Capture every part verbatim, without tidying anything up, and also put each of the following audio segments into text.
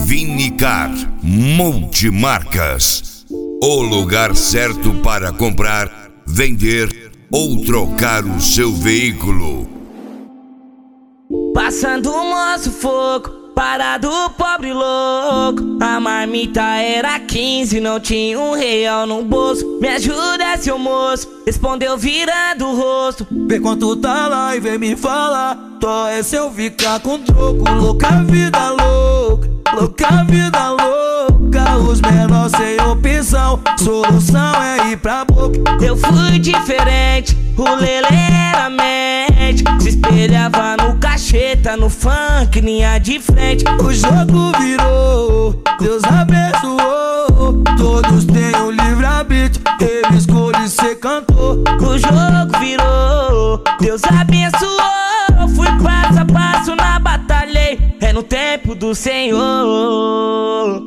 Vinicar Multimarcas, o lugar certo para comprar, vender ou trocar o seu veículo. Passando um moço fogo, parado pobre louco. A marmita era quinze, não tinha um real no bolso. Me ajuda, seu moço, respondeu virando o rosto. Vê quanto tá lá e vem me falar. Tó é se eu ficar com troco. Louca vida louca, louca vida louca. Os menores sem opção, solução é ir pra boca. Eu fui diferente, o lelê era mente. Se espelhava no cacheta, no funk, linha de frente. O jogo virou, Deus abençoou. Todos têm o livre-arbítrio, ele escolhe ser cantor. O jogo virou, Deus abençoou. Fui passo a passo na batalha, é no tempo do Senhor.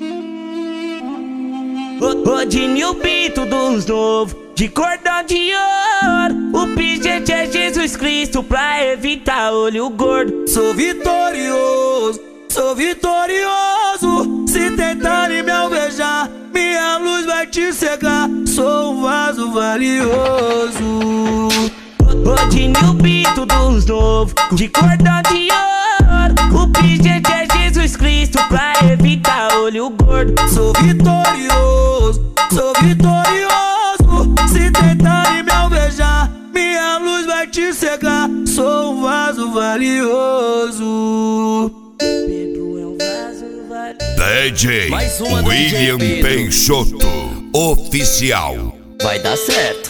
Rodinho, o pito dos novos, de cordão de ouro. O pingente é Jesus Cristo pra evitar olho gordo. Sou vitorioso, sou vitorioso. Se tentarem me alvejar, minha luz vai te cegar. Sou um vaso valioso. Rodinho, o pito dos novos, de cordão de ouro. O pingente é Jesus Cristo pra evitar olho gordo. Sou vitorioso, sou vitorioso. Se tentarem me alvejar, minha luz vai te cegar. Sou um vaso valioso. Pedro é um vaso valioso. D J William Peixoto, oficial. Vai dar certo.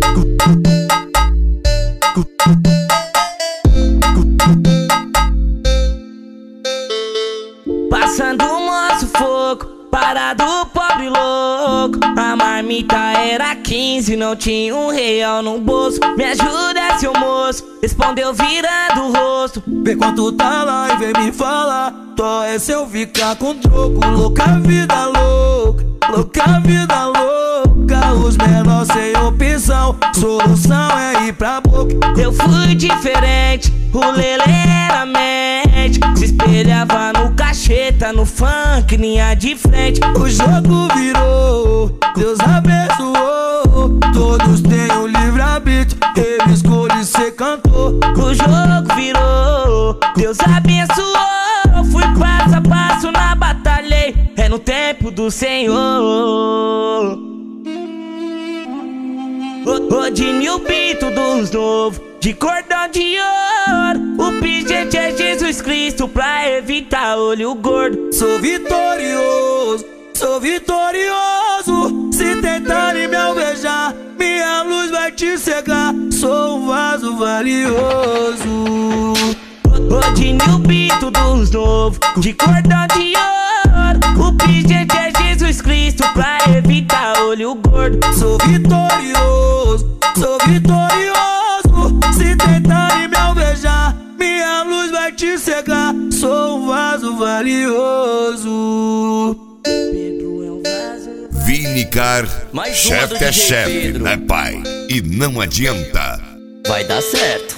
Passando um moço fogo, parado pobre louco. A marmita era quinze, não tinha um real no bolso. Me ajuda, seu moço, respondeu virando o rosto. Vê quanto tá lá e vem me falar. Tó é se eu ficar com troco. Louca vida louca, louca vida louca. Os menores sem opção, solução é ir pra boca. Eu fui diferente, o lelê era mente. Se espelhava no cacheta, no funk, linha de frente. O jogo virou, Deus abençoou. Todos têm o livre-arbítrio, ele escolhe ser cantor. O jogo virou, Deus abençoou. Fui passo a passo na batalha, é no tempo do Senhor. Rodinho, o pito dos novos, de cordão de ouro. O pingente é Jesus Cristo pra evitar olho gordo. Sou vitorioso, sou vitorioso. Se tentarem me alvejar, minha luz vai te cegar. Sou um vaso valioso. Rodinho, o pito dos novos, de cordão de ouro. O pingente é Jesus Cristo pra evitar olho gordo. Sou vitorioso, sou vitorioso. Se tentarem me alvejar, minha luz vai te cegar. Sou um vaso valioso. Pedro é um vaso valioso. Vinicar, Mais uma do chefe é D J chefe, Pedro. né, pai? E não adianta. Vai dar certo.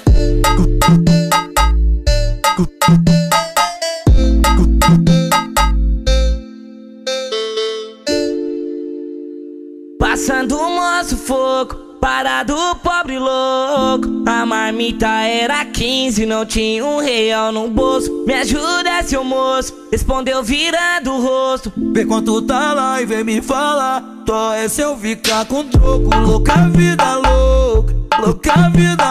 Passando um moço fogo, parado pobre louco. A marmita era quinze, não tinha um real no bolso. Me ajuda, seu moço, respondeu virando o rosto. Vê quanto tá lá e vem me falar. Tó é se eu ficar com troco. Louca vida louca, louca vida